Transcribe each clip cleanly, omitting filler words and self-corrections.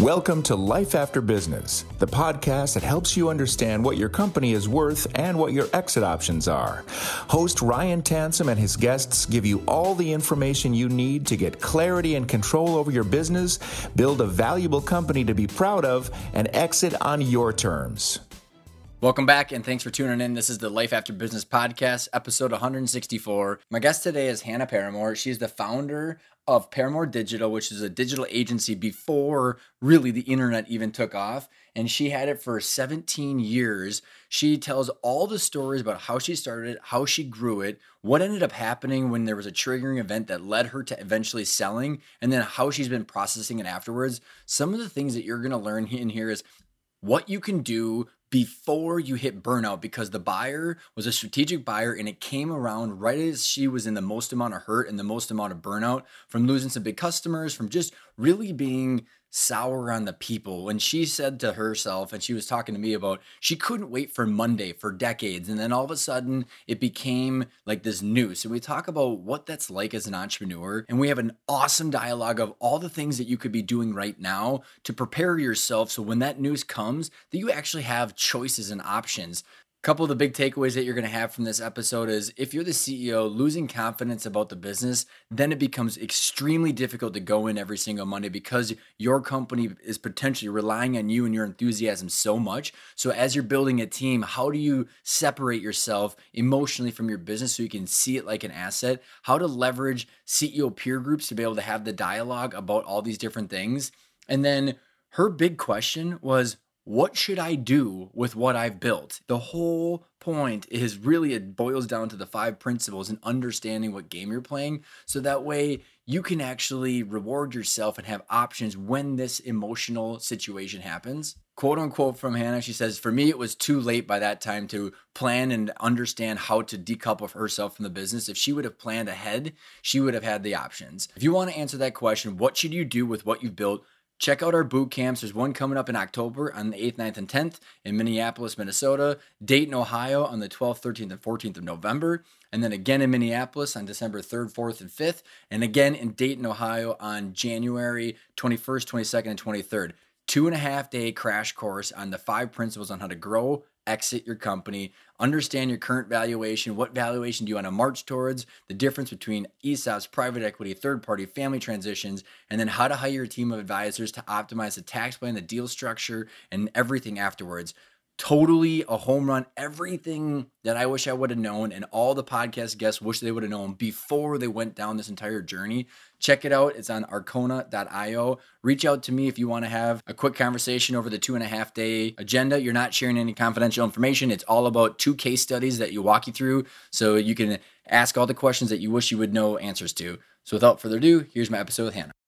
Welcome to Life After Business, the podcast that helps you understand what your company is worth and what your exit options are. Host Ryan Tansom and his guests give you all the information you need to get clarity and control over your business, build a valuable company to be proud of, and exit on your terms. Welcome back, and thanks for tuning in. This is the Life After Business podcast, episode 164. My guest today is Hannah Paramore. She's the founder of Paramore Digital, which is a digital agency before really the internet even took off. And she had it for 17 years. She tells all the stories about how she started it, how she grew it, what ended up happening when there was a triggering event that led her to eventually selling, and then how she's been processing it afterwards. Some of the things that you're going to learn in here is what you can do before you hit burnout, because the buyer was a strategic buyer and it came around right as she was in the most amount of hurt and the most amount of burnout from losing some big customers, from just really being sour on the people. When she said to herself, and she was talking to me about, she couldn't wait for Monday for decades. And then all of a sudden it became like this noose. And we talk about what that's like as an entrepreneur. And we have an awesome dialogue of all the things that you could be doing right now to prepare yourself. So when that news comes, that you actually have choices and options. Couple of the big takeaways that you're going to have from this episode is if you're the CEO losing confidence about the business, then it becomes extremely difficult to go in every single Monday because your company is potentially relying on you and your enthusiasm so much. So as you're building a team, how do you separate yourself emotionally from your business so you can see it like an asset? How to leverage CEO peer groups to be able to have the dialogue about all these different things. And then her big question was, what should I do with what I've built? The whole point is really, it boils down to the 5 principles and understanding what game you're playing. So that way you can actually reward yourself and have options when this emotional situation happens. Quote unquote from Hannah, she says, for me, it was too late by that time to plan and understand how to decouple herself from the business. If she would have planned ahead, she would have had the options. If you want to answer that question, what should you do with what you've built? Check out our boot camps. There's one coming up in October on the 8th, 9th, and 10th in Minneapolis, Minnesota, Dayton, Ohio on the 12th, 13th, and 14th of November, and then again in Minneapolis on December 3rd, 4th, and 5th, and again in Dayton, Ohio on January 21st, 22nd, and 23rd. 2.5-day crash course on the 5 principles on how to grow, exit your company, understand your current valuation, what valuation do you want to march towards, the difference between ESOPs, private equity, third-party, family transitions, and then how to hire a team of advisors to optimize the tax plan, the deal structure, and everything afterwards. Totally a home run. Everything that I wish I would have known and all the podcast guests wish they would have known before they went down this entire journey. Check it out. It's on arcona.io. Reach out to me if you want to have a quick conversation over the 2.5-day agenda. You're not sharing any confidential information. It's all about 2 case studies that you walk you through so you can ask all the questions that you wish you would know answers to. So without further ado, here's my episode with Hannah.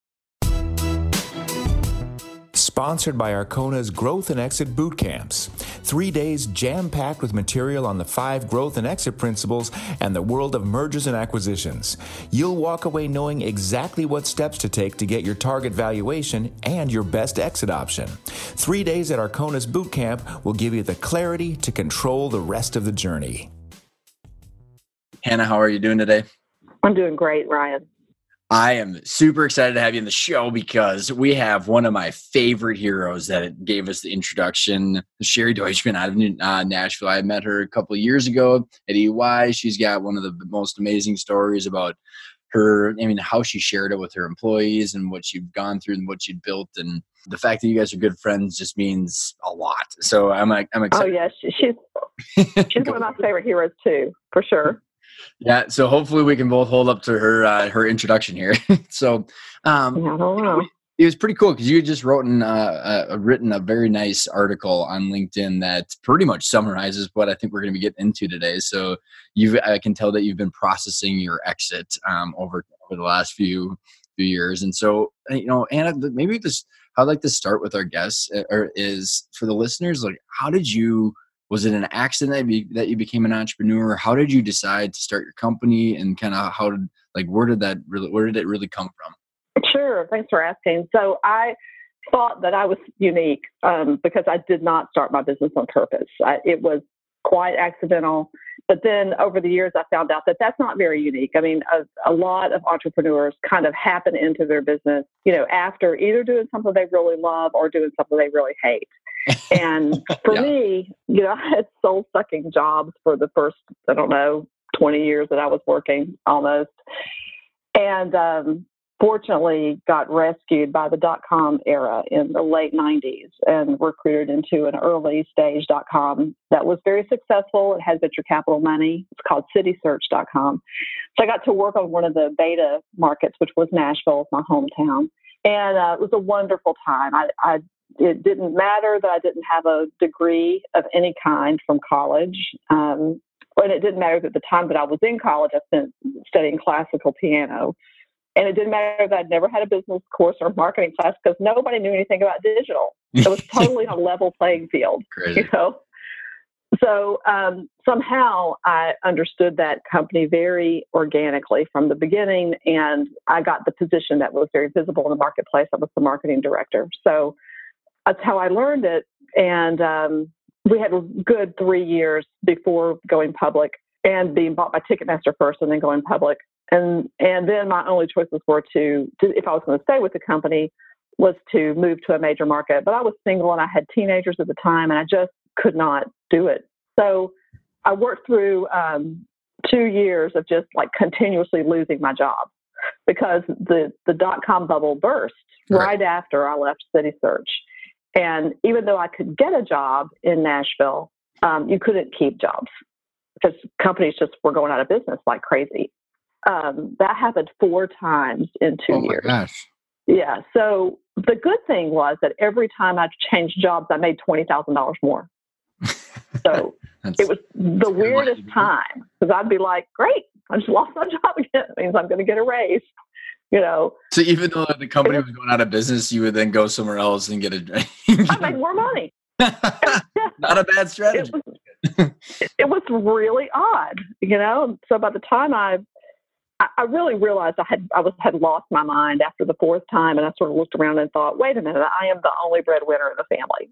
Sponsored by Arcona's Growth and Exit Boot Camps. 3 days jam-packed with material on the 5 growth and exit principles and the world of mergers and acquisitions. You'll walk away knowing exactly what steps to take to get your target valuation and your best exit option. 3 days at Arcona's Boot Camp will give you the clarity to control the rest of the journey. Hannah, how are you doing today? I'm doing great, Ryan. I am super excited to have you in the show because we have one of my favorite heroes that gave us the introduction, Sherry Deutschman out of Nashville. I met her a couple of years ago at EY. She's got one of the most amazing stories about her, how she shared it with her employees and what she'd gone through and what she'd built. And the fact that you guys are good friends just means a lot. So I'm excited. Oh, yes. She's one of my favorite heroes too, for sure. Yeah, so hopefully we can both hold up to her introduction here. So I don't know. It was pretty cool because you had just written a very nice article on LinkedIn that pretty much summarizes what I think we're going to be getting into today. So I can tell that you've been processing your exit over the last few years. And so, Anna, maybe I'd like to start with our guests, or is for the listeners, like, was it an accident that you became an entrepreneur? How did you decide to start your company, and kind of where did it really come from? Sure. Thanks for asking. So I thought that I was unique because I did not start my business on purpose. It was quite accidental, But then over the years, I found out that that's not very unique. I mean, a lot of entrepreneurs kind of happen into their business, after either doing something they really love or doing something they really hate. And for me, I had soul-sucking jobs for the first, 20 years that I was working almost. And fortunately got rescued by the dot-com era in the late 90s and recruited into an early stage dot-com that was very successful. It had venture capital money. It's called citysearch.com. So I got to work on one of the beta markets, which was Nashville, my hometown. And it was a wonderful time. It didn't matter that I didn't have a degree of any kind from college. And it didn't matter that the time that I was in college, I spent studying classical piano. And it didn't matter that I'd never had a business course or marketing class because nobody knew anything about digital. It was totally a level playing field, Crazy. So somehow I understood that company very organically from the beginning, and I got the position that was very visible in the marketplace. I was the marketing director. So that's how I learned it. And we had a good 3 years before going public and being bought by Ticketmaster first and then going public. And then my only choices were to if I was going to stay with the company, was to move to a major market. But I was single and I had teenagers at the time, and I just could not do it. So I worked through 2 years of just like continuously losing my job because the dot-com bubble burst right after I left CitySearch. And even though I could get a job in Nashville, you couldn't keep jobs because companies just were going out of business like crazy. That happened 4 times in 2 years. Oh my gosh. Yeah. So the good thing was that every time I changed jobs, I made $20,000 more. So it was the weirdest time because I'd be like, great, I just lost my job again. It means I'm going to get a raise, So even though the company was going out of business, you would then go somewhere else and get a I made more money. Not a bad strategy. It was really odd, So by the time I really realized I had lost my mind after the 4th time, and I sort of looked around and thought, wait a minute, I am the only breadwinner in the family,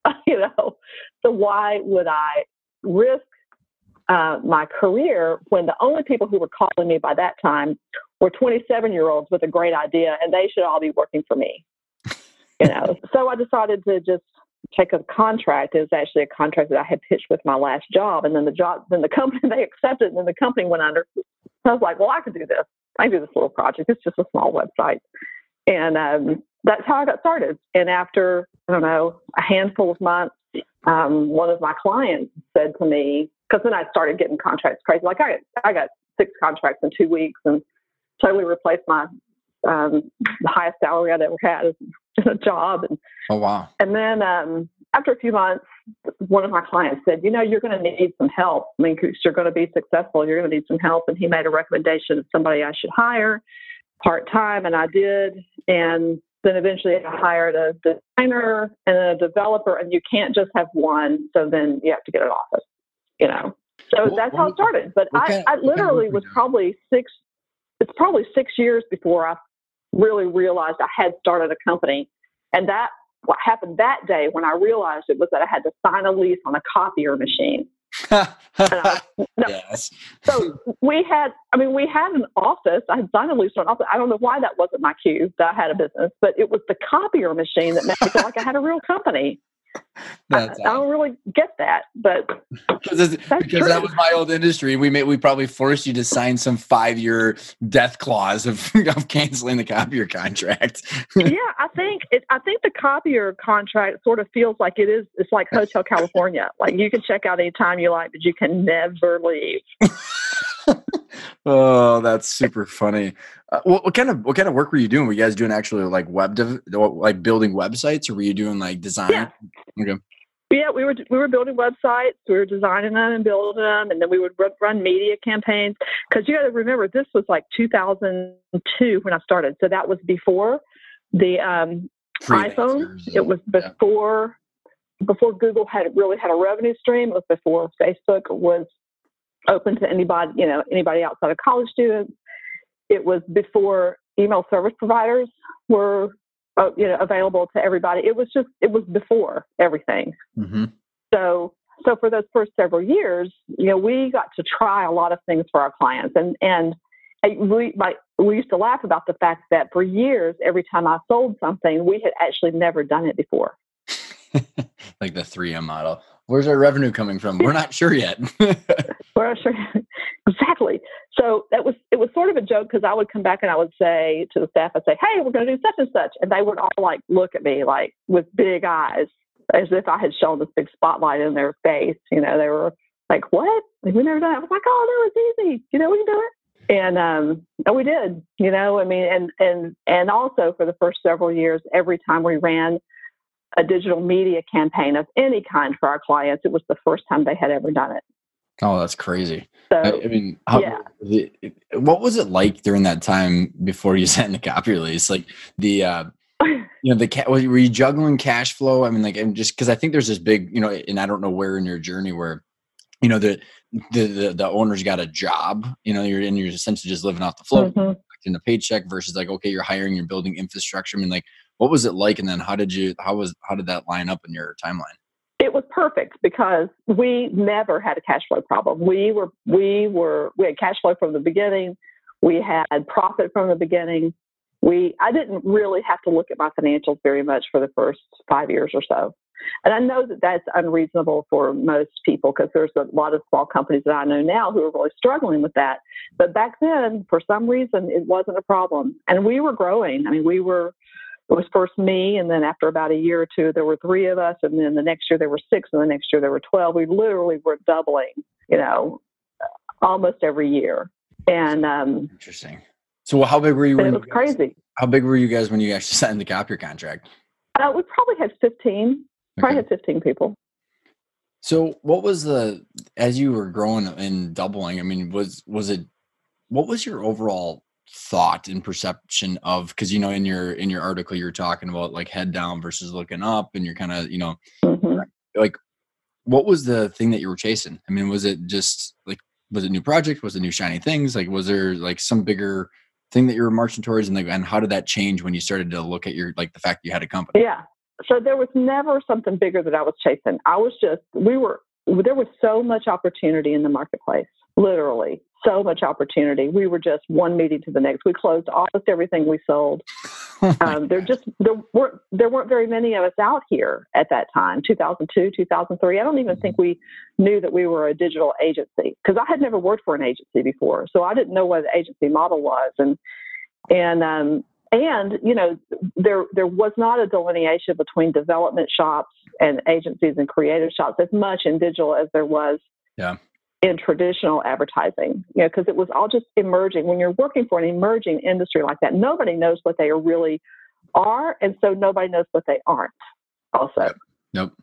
So why would I risk my career when the only people who were calling me by that time were 27-year-olds with a great idea, and they should all be working for me, So I decided to just take a contract. It was actually a contract that I had pitched with my last job, and then the company, they accepted, and then the company went under. I was like, well, I could do this. I can do this little project. It's just a small website. And that's how I got started. And after, a handful of months, one of my clients said to me, because then I started getting contracts crazy. Like I got 6 contracts in 2 weeks and totally replaced my the highest salary I'd ever had in a job. And, oh, wow. And then after a few months, one of my clients said, you're going to need some help. I mean, because you're going to be successful, you're going to need some help. And he made a recommendation of somebody I should hire part-time, and I did. And then eventually I hired a designer and a developer, and you can't just have one. So then you have to get an office, So that's how it started. But I literally was probably 6 years before I really realized I had started a company. And what happened that day when I realized it was that I had to sign a lease on a copier machine. Yes. So we had an office. I had signed a lease on an office. I don't know why that wasn't my cue that I had a business, but it was the copier machine that made me feel like I had a real company. I don't really get that, but because that was my old industry. We probably forced you to sign some 5-year death clause of canceling the copier contract. Yeah, I think the copier contract sort of feels like it's like Hotel California. Like you can check out anytime you like, but you can never leave. Oh, that's super funny. What kind of work were you doing? Were you guys doing actually like like building websites, or were you doing like design? Yeah. Okay. Yeah, we were building websites. We were designing them and building them, and then we would run media campaigns. Because you got to remember, this was like 2002 when I started, so that was before the iPhone. It was before Google had a revenue stream. It was before Facebook was open to anybody outside of college students. It was before email service providers were available to everybody. It was before everything. Mm-hmm. So so for those first several years, we got to try a lot of things for our clients, and we used to laugh about the fact that for years, every time I sold something, we had actually never done it before. Like the 3M model. Where's our revenue coming from? We're not sure yet. We're not sure. Exactly. So it was sort of a joke, because I would come back and I would say to the staff, I'd say, "Hey, we're going to do such and such," and they would all like look at me like with big eyes, as if I had shown this big spotlight in their face. They were like, "What? Like, we never done it." I was like, "Oh, no, it's easy. We can do it." And we did. And also for the first several years, every time we ran a digital media campaign of any kind for our clients, it was the first time they had ever done it. Oh, that's crazy. So, what was it like during that time before you sent the copy release? Like were you juggling cash flow? I mean, like, and just because I think there's this big, and I don't know where in your journey where, the owner's got a job, you're essentially just living off the float, in the paycheck versus like, okay, you're hiring, you're building infrastructure. I mean, like, what was it like? And then how did that line up in your timeline? It was perfect, because we never had a cash flow problem. We had cash flow from the beginning. We had profit from the beginning. I didn't really have to look at my financials very much for the first 5 years or so. And I know that that's unreasonable for most people, because there's a lot of small companies that I know now who are really struggling with that. But back then, for some reason, it wasn't a problem. And we were growing. I mean, it was first me, and then after about a year or two, there were 3 of us, and then the next year there were 6, and the next year there were 12. We literally were doubling, almost every year. And interesting. So how big were you? It was crazy. How big were you guys when you actually signed the copy contract? We probably had 15. Probably had 15 people. So what was as you were growing and doubling, I mean, what was your overall thought and perception of, because, in your article, you're talking about like head down versus looking up, and you're kind of, like, what was the thing that you were chasing? I mean, was it just like, was it new project? Was it new shiny things? Like, was there like some bigger thing that you were marching towards? And how did that change when you started to look at the fact that you had a company? Yeah. So there was never something bigger that I was chasing. There was so much opportunity in the marketplace, literally so much opportunity. We were just one meeting to the next. We closed almost everything we sold. There weren't very many of us out here at that time, 2002, 2003. I don't even think we knew that we were a digital agency, because I had never worked for an agency before. So I didn't know what the agency model was. And there was not a delineation between development shops and agencies and creative shops as much in digital as there was in traditional advertising, because it was all just emerging. When you're working for an emerging industry like that, nobody knows what they really are. And so nobody knows what they aren't also. Nope.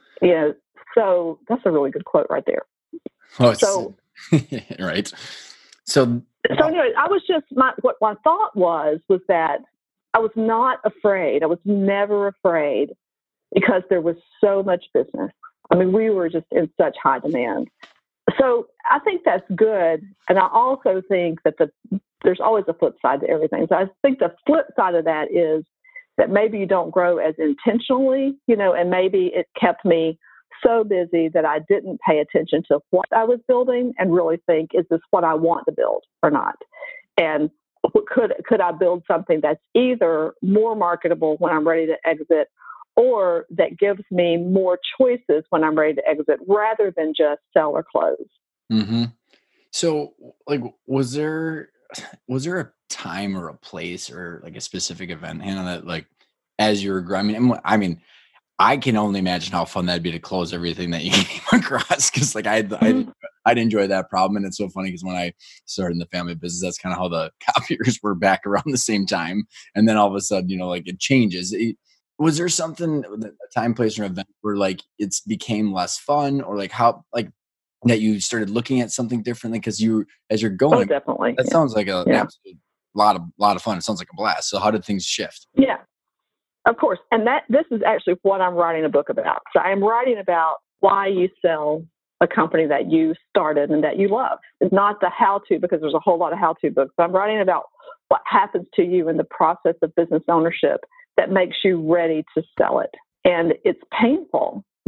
So that's a really good quote right there. Oh, right. So anyway, I was just, what my thought was that I was not afraid. I was never afraid, because there was so much business. I mean, we were just in such high demand. So I think that's good. And I also think that there's always a flip side to everything. So I think the flip side of that is that maybe you don't grow as intentionally, and maybe it kept me so busy that I didn't pay attention to what I was building and really think, is this what I want to build or not? And could I build something that's either more marketable when I'm ready to exit, or that gives me more choices when I'm ready to exit, rather than just sell or close? Mm-hmm. So, like, was there a time or a place or like a specific event, Hannah, that like as you were growing? I mean, I can only imagine how fun that'd be to close everything that you came across, because like I'd enjoy that problem. And it's so funny, because when I started in the family business, that's kind of how the copiers were back around the same time. And then all of a sudden, like it changes. Was there something, a time, place, or event where like it's became less fun, or like how, like that you started looking at something differently? Because as you're going, definitely. That sounds like an absolute lot of fun. It sounds like a blast. So how did things shift? Yeah. Of course. And this is actually what I'm writing a book about. So I am writing about why you sell a company that you started and that you love. It's not the how-to, because there's a whole lot of how-to books. So I'm writing about what happens to you in the process of business ownership that makes you ready to sell it. And it's painful.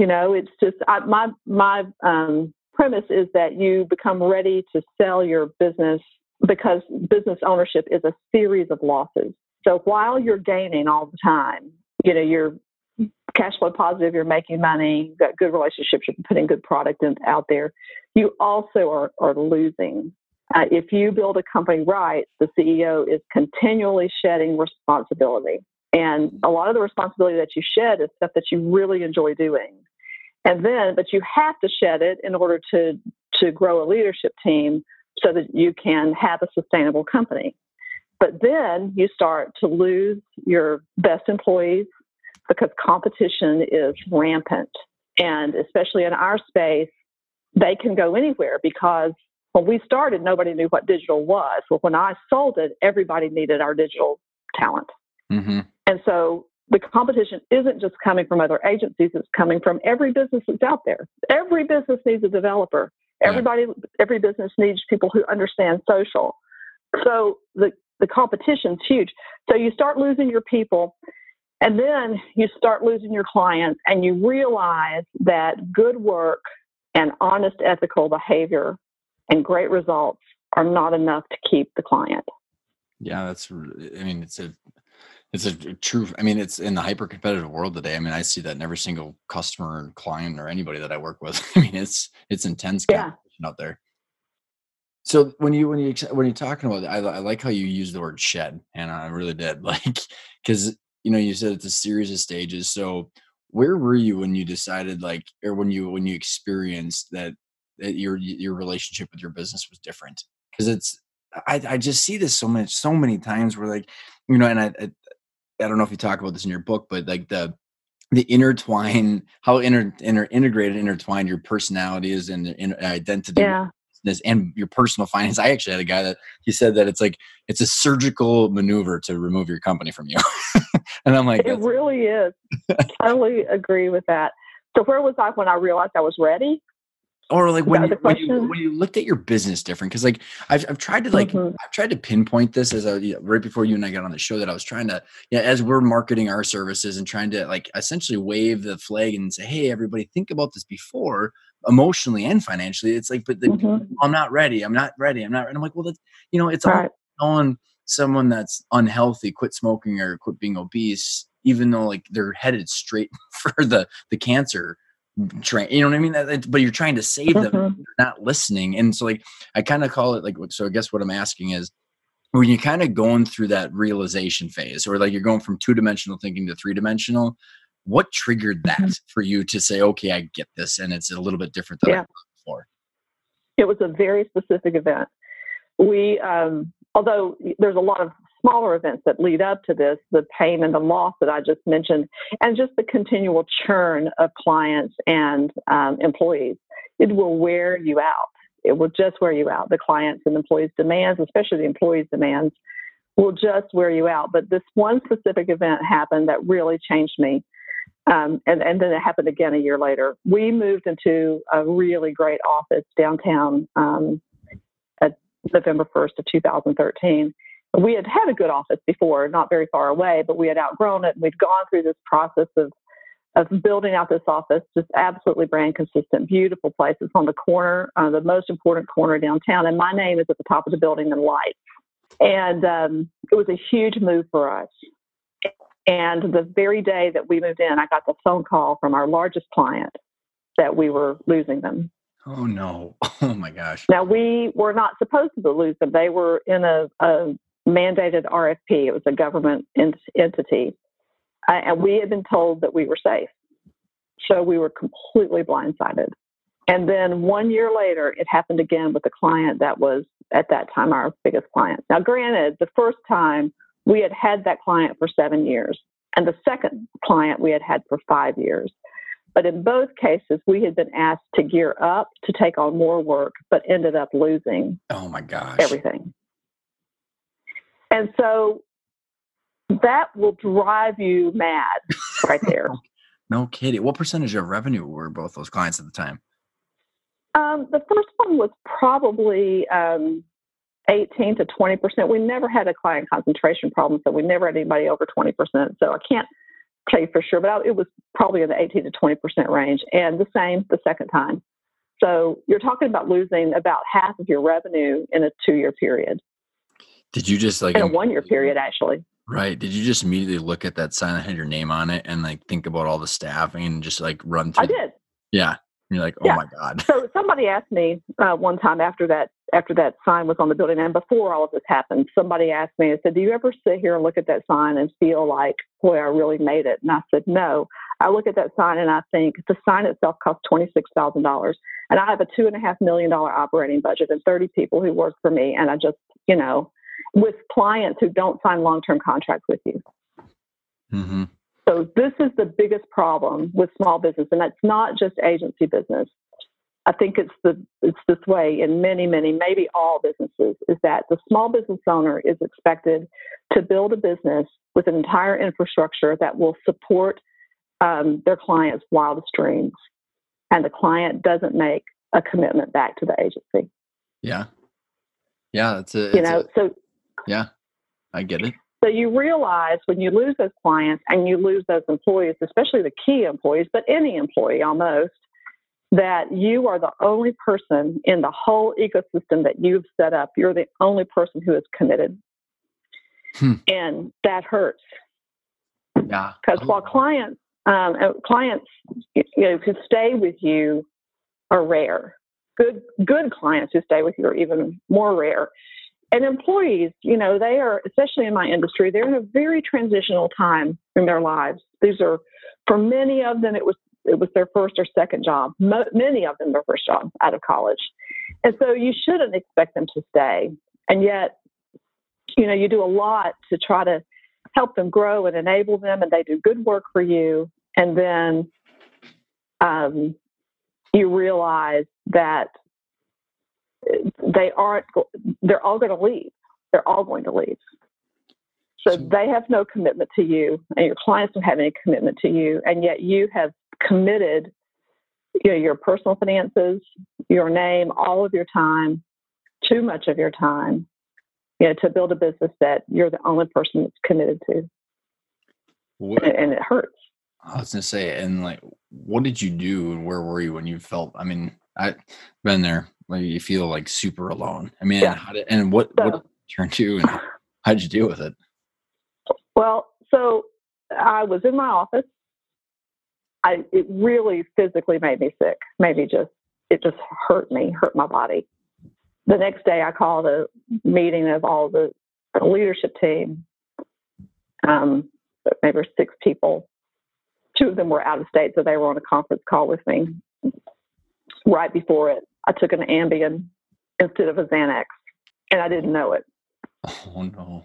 It's just my premise is that you become ready to sell your business because business ownership is a series of losses. So while you're gaining all the time, you're cash flow positive, you're making money, you've got good relationships, you're putting good product out there, you also are losing. If you build a company right, the CEO is continually shedding responsibility. And a lot of the responsibility that you shed is stuff that you really enjoy doing. But you have to shed it in order to grow a leadership team so that you can have a sustainable company. But then you start to lose your best employees because competition is rampant. And especially in our space, they can go anywhere because when we started, nobody knew what digital was. Well, when I sold it, everybody needed our digital talent. Mm-hmm. And so the competition isn't just coming from other agencies, it's coming from every business that's out there. Every business needs a developer. Every business needs people who understand social. So the competition's huge. So you start losing your people, and then you start losing your clients, and you realize that good work and honest ethical behavior and great results are not enough to keep the client. Yeah, it's a true, it's in the hyper competitive world today. I see that in every single customer and client or anybody that I work with. It's intense competition out there. So when you're talking about it, I like how you use the word shed, and I really did, because you said it's a series of stages. So where were you when you decided, or when you experienced that your relationship with your business was different? Because I just see this so many times where and I don't know if you talk about this in your book, but the intertwine, how intertwined your personality is and identity. Yeah. And your personal finance. I actually had a guy that he said that it's a surgical maneuver to remove your company from you. And I'm like, it really is. Totally agree with that. So where was I when I realized I was ready? Or when you looked at your business different, because I've tried to I've tried to pinpoint this as right before you and I got on the show, that I was trying to as we're marketing our services and trying to essentially wave the flag and say, hey, everybody, think about this before, emotionally and financially. It's I'm not ready. I'm not ready. And I'm like, well, that's it's all on someone that's unhealthy, quit smoking or quit being obese, even though they're headed straight for the cancer train, you know what I mean? But you're trying to save them, you're not listening. And so I kind of call it so I guess what I'm asking is, when you're kind of going through that realization phase, or you're going from 2-dimensional thinking to 3-dimensional, what triggered that for you to say, okay, I get this, and it's a little bit different than I thought before? It was a very specific event. We, although there's a lot of smaller events that lead up to this, the pain and the loss that I just mentioned, and just the continual churn of clients and employees, it will wear you out. It will just wear you out. The clients and employees' demands, especially the employees' demands, will just wear you out. But this one specific event happened that really changed me. And then it happened again a year later. We moved into a really great office downtown at November 1st of 2013. We had a good office before, not very far away, but we had outgrown it. And we'd gone through this process of building out this office, just absolutely brand consistent, beautiful place. It's on the corner, the most important corner downtown. And my name is at the top of the building in lights. And it was a huge move for us. And the very day that we moved in, I got the phone call from our largest client that we were losing them. Oh, no. Oh, my gosh. Now, we were not supposed to lose them. They were in a mandated RFP. It was a government entity. And we had been told that we were safe. So we were completely blindsided. And then 1 year later, it happened again with a client that was, at that time, our biggest client. Now, granted, the first time we had that client for 7 years. And the second client we had for 5 years. But in both cases, we had been asked to gear up to take on more work, but ended up losing everything. And so that will drive you mad right there. No kidding. What percentage of revenue were both those clients at the time? The first one was probably 18 to 20%. We never had a client concentration problem, so we never had anybody over 20%. So I can't tell you for sure, but it was probably in the 18 to 20% range. And the same the second time. So you're talking about losing about half of your revenue in a 2-year period. Did you just like in a 1-year period, actually? Right. Did you just immediately look at that sign that had your name on it and like think about all the staffing and just like run through? I did. Yeah. And you're like, oh my God. So somebody asked me one time after that sign was on the building, and before all of this happened, somebody asked me, I said, do you ever sit here and look at that sign and feel like, boy, I really made it? And I said, no. I look at that sign and I think the sign itself cost $26,000. And I have a $2.5 million operating budget and 30 people who work for me. And I just, with clients who don't sign long-term contracts with you. Mm-hmm. So this is the biggest problem with small business, and that's not just agency business. I think it's this way in many, maybe all businesses, is that the small business owner is expected to build a business with an entire infrastructure that will support their clients' wildest dreams, and the client doesn't make a commitment back to the agency. Yeah, yeah, I get it. So you realize when you lose those clients and you lose those employees, especially the key employees, but any employee almost, that you are the only person in the whole ecosystem that you've set up. You're the only person who is committed. And that hurts. Yeah. Because while clients who stay with you are rare, good clients who stay with you are even more rare. And employees, they are, especially in my industry, they're in a very transitional time in their lives. These are, for many of them, it was their first or second job. Many of them their first job out of college. And so you shouldn't expect them to stay. And yet, you do a lot to try to help them grow and enable them, and they do good work for you. And then you realize that they're all going to leave. They're all going to leave. So they have no commitment to you, and your clients don't have any commitment to you. And yet you have committed, your personal finances, your name, all of your time, too much of your time, to build a business that you're the only person that's committed to. And it hurts. I was going to say, and like, what did you do and where were you when you felt, I've been there, like you feel like super alone. What did you turn to and how did you deal with it? Well, so I was in my office. It really physically made me sick. It just hurt my body. The next day I called a meeting of all the leadership team, maybe 6 people. 2 of them were out of state, so they were on a conference call with me. Right before it, I took an Ambien instead of a Xanax, and I didn't know it. Oh, no.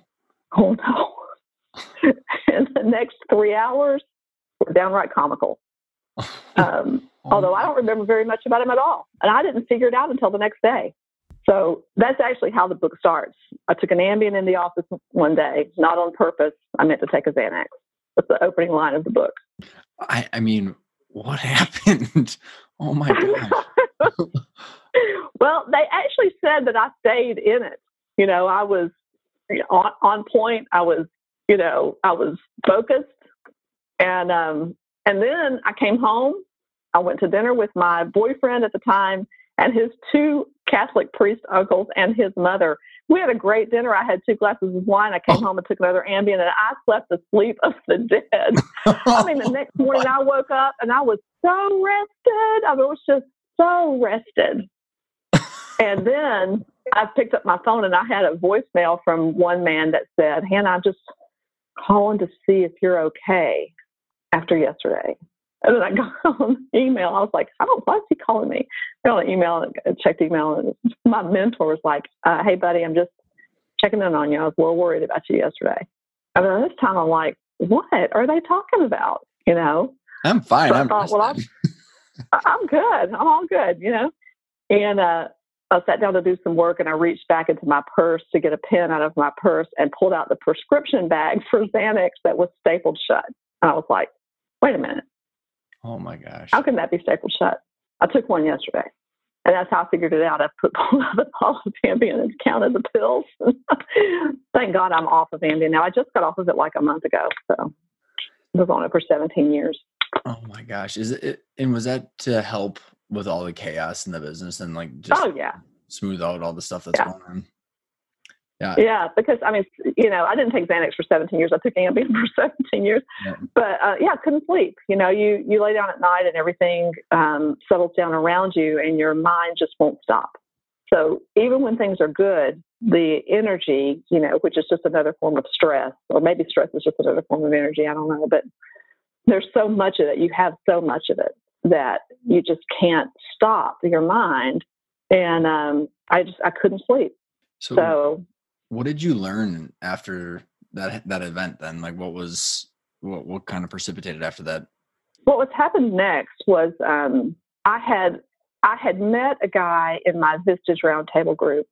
And the next 3 hours were downright comical. Although I don't remember very much about him at all. And I didn't figure it out until the next day. So that's actually how the book starts. I took an Ambien in the office one day, not on purpose. I meant to take a Xanax. That's the opening line of the book. I mean, what happened? Oh my gosh. Well, they actually said that I stayed in it. I was on point. I was focused. And then I came home. I went to dinner with my boyfriend at the time and his 2 Catholic priest uncles and his mother. We had a great dinner. I had 2 glasses of wine. I came home and took another Ambien, and I slept the sleep of the dead. The next morning I woke up and I was so rested. It was just so rested. And then I picked up my phone and I had a voicemail from one man that said, Hannah, I'm just calling to see if you're okay after yesterday. And then I got on email. I was like, why is he calling me? I got on email and checked email, and my mentor was like, hey, buddy, I'm just checking in on you. I was a little worried about you yesterday. And then this time I'm like, what are they talking about? I'm fine. So I thought, well, I'm good. I'm all good, And I sat down to do some work, and I reached back into my purse to get a pen out of my purse and pulled out the prescription bag for Xanax that was stapled shut. And I was like, wait a minute. Oh my gosh. How can that be stapled shut? I took one yesterday. And that's how I figured it out. I pulled out a bottle of Ambien and counted the pills. Thank God I'm off of Ambien now. I just got off of it like a month ago. So was on it for 17 years. Oh my gosh. Is it, and was that to help with all the chaos in the business and like just smooth out all the stuff that's going on? Yeah, because I mean, I didn't take Xanax for 17 years. I took Ambien for 17 years, but I couldn't sleep. You lay down at night and everything settles down around you, and your mind just won't stop. So even when things are good, the energy, which is just another form of stress, or maybe stress is just another form of energy, I don't know, but there's so much of it. You have so much of it that you just can't stop your mind. And I couldn't sleep. So what did you learn after that event then? Like what kind of precipitated after that? What happened next was I had met a guy in my Vistage Roundtable group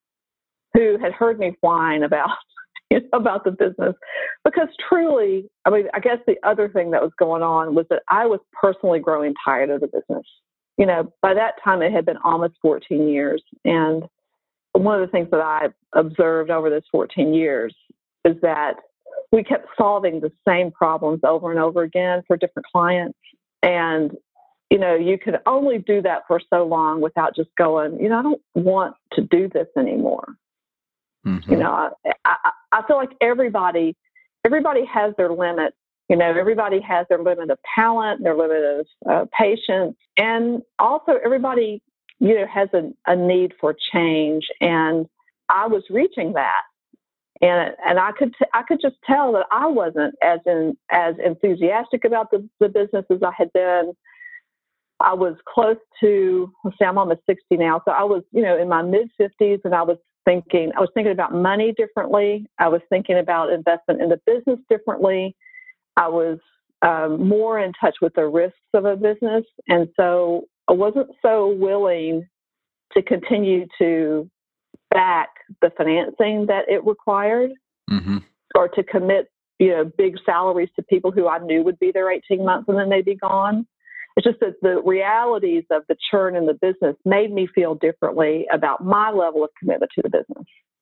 who had heard me whine about the business, because truly, I mean, I guess the other thing that was going on was that I was personally growing tired of the business. By that time it had been almost 14 years. And one of the things that I observed over those 14 years is that we kept solving the same problems over and over again for different clients. And, you could only do that for so long without just going, I don't want to do this anymore. Mm-hmm. I feel like everybody has their limit. Everybody has their limit of talent, their limit of patience. And also everybody, has a need for change. And I was reaching that. And I could just tell that I wasn't as enthusiastic about the business as I had been. I was close to, I'm almost 60 now. So I was, in my mid 50s, and I was thinking about money differently. I was thinking about investment in the business differently. I was more in touch with the risks of a business. And so I wasn't so willing to continue to back the financing that it required, mm-hmm. or to commit, big salaries to people who I knew would be there 18 months and then they'd be gone. It's just that the realities of the churn in the business made me feel differently about my level of commitment to the business.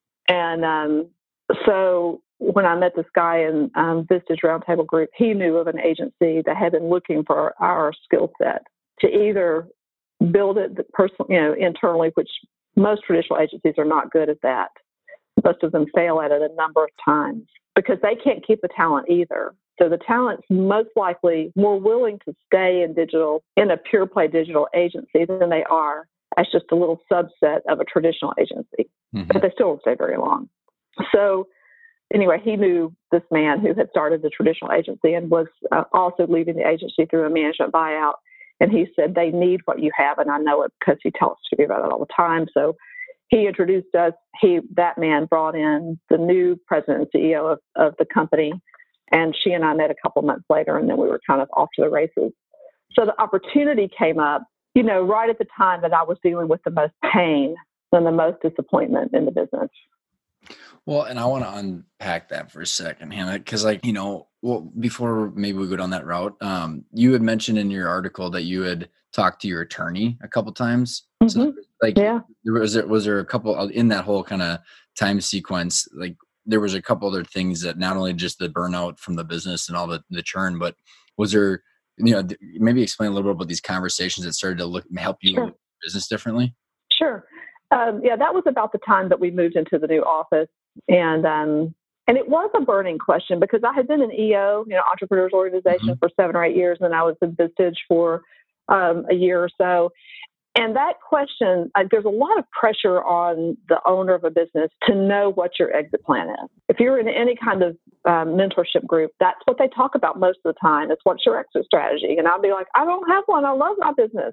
And so when I met this guy in Vistage Roundtable Group, he knew of an agency that had been looking for our skill set to either build it internally, which most traditional agencies are not good at that. Most of them fail at it a number of times because they can't keep the talent either. So the talent's most likely more willing to stay in digital, in a pure play digital agency, than they are as just a little subset of a traditional agency. Mm-hmm. But they still won't stay very long. So anyway, he knew this man who had started the traditional agency and was also leaving the agency through a management buyout. And he said, they need what you have. And I know it because he talks to me about it all the time. So he introduced us. That man brought in the new president and CEO of the company. And she and I met a couple months later, and then we were kind of off to the races. So the opportunity came up, right at the time that I was dealing with the most pain and the most disappointment in the business. Well, and I want to unpack that for a second, Hannah, because before maybe we go down that route, you had mentioned in your article that you had talked to your attorney a couple times. Mm-hmm. So was there a couple in that whole kind of time sequence, like there was a couple other things that not only just the burnout from the business and all the churn, but was there, maybe explain a little bit about these conversations that started to help you look at business differently? Sure. That was about the time that we moved into the new office. And it was a burning question because I had been an EO, Entrepreneurs Organization, mm-hmm. for 7 or 8 years, and I was in Vistage for a year or so. And that question, there's a lot of pressure on the owner of a business to know what your exit plan is. If you're in any kind of mentorship group, that's what they talk about most of the time. It's what's your exit strategy? And I'll be like, I don't have one. I love my business,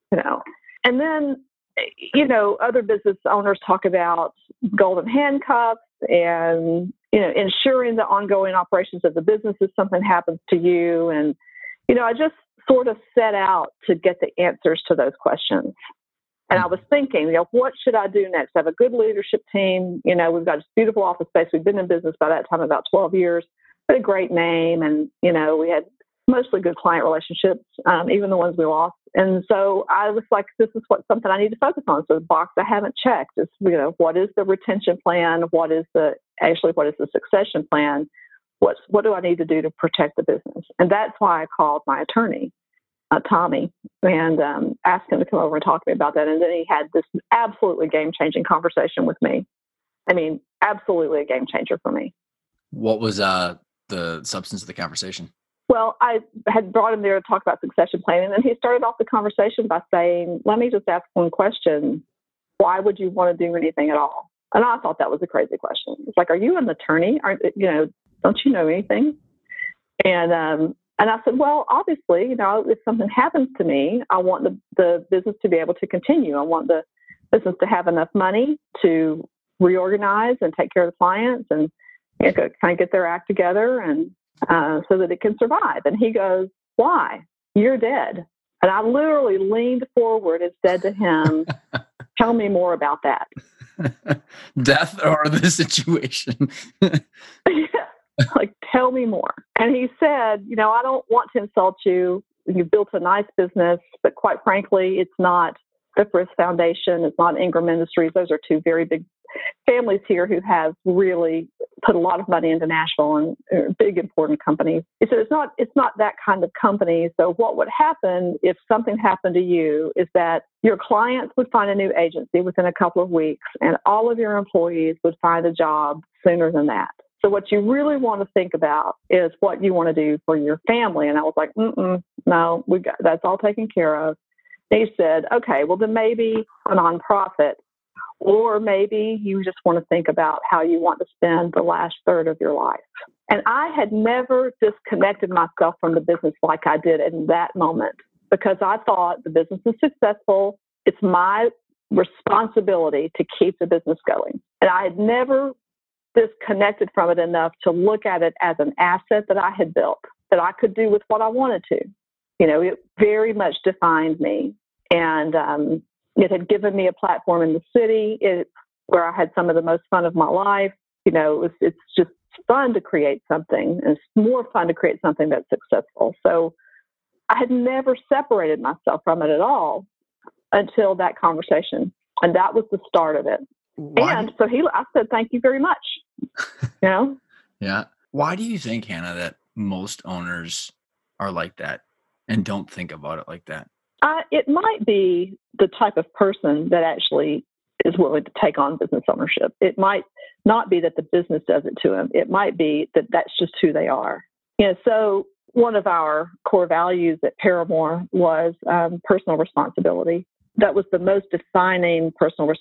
And then, other business owners talk about golden handcuffs and, ensuring the ongoing operations of the business if something happens to you. And, I just sort of set out to get the answers to those questions. And I was thinking, what should I do next? I have a good leadership team. We've got this beautiful office space. We've been in business by that time about 12 years. We had a great name. And, we had mostly good client relationships, even the ones we lost. And so I was like, this is something I need to focus on. So the box I haven't checked is, what is the retention plan? What is the succession plan? what do I need to do to protect the business? And that's why I called my attorney, Tommy, and asked him to come over and talk to me about that. And then he had this absolutely game-changing conversation with me. I mean, absolutely a game changer for me. What was the substance of the conversation? Well, I had brought him there to talk about succession planning, and he started off the conversation by saying, let me just ask one question. Why would you want to do anything at all? And I thought that was a crazy question. It's like, are you an attorney? Don't you know anything? And I said, well, obviously, if something happens to me, I want the business to be able to continue. I want the business to have enough money to reorganize and take care of the clients and kind of get their act together and so that it can survive. And he goes, why? You're dead. And I literally leaned forward and said to him, tell me more about that. Death or the situation? Like, tell me more. And he said, I don't want to insult you. You've built a nice business, but quite frankly, it's not the Frist Foundation. It's not Ingram Industries. Those are two very big families here who have really put a lot of money into Nashville and big, important companies. He said, it's not that kind of company. So what would happen if something happened to you is that your clients would find a new agency within a couple of weeks, and all of your employees would find a job sooner than that. So what you really want to think about is what you want to do for your family. And I was like, no, that's all taken care of. And he said, okay, well then maybe a nonprofit, or maybe you just want to think about how you want to spend the last third of your life. And I had never disconnected myself from the business like I did in that moment, because I thought the business is successful. It's my responsibility to keep the business going. And I had never disconnected from it enough to look at it as an asset that I had built, that I could do with what I wanted to. It very much defined me. And it had given me a platform in the city where I had some of the most fun of my life. It's just fun to create something. And it's more fun to create something that's successful. So I had never separated myself from it at all until that conversation. And that was the start of it. And so I said, thank you very much. Yeah. Why do you think, Hannah, that most owners are like that and don't think about it like that? It might be the type of person that actually is willing to take on business ownership. It might not be that the business does it to them. It might be that that's just who they are. So one of our core values at Paramore was personal responsibility. That was the most defining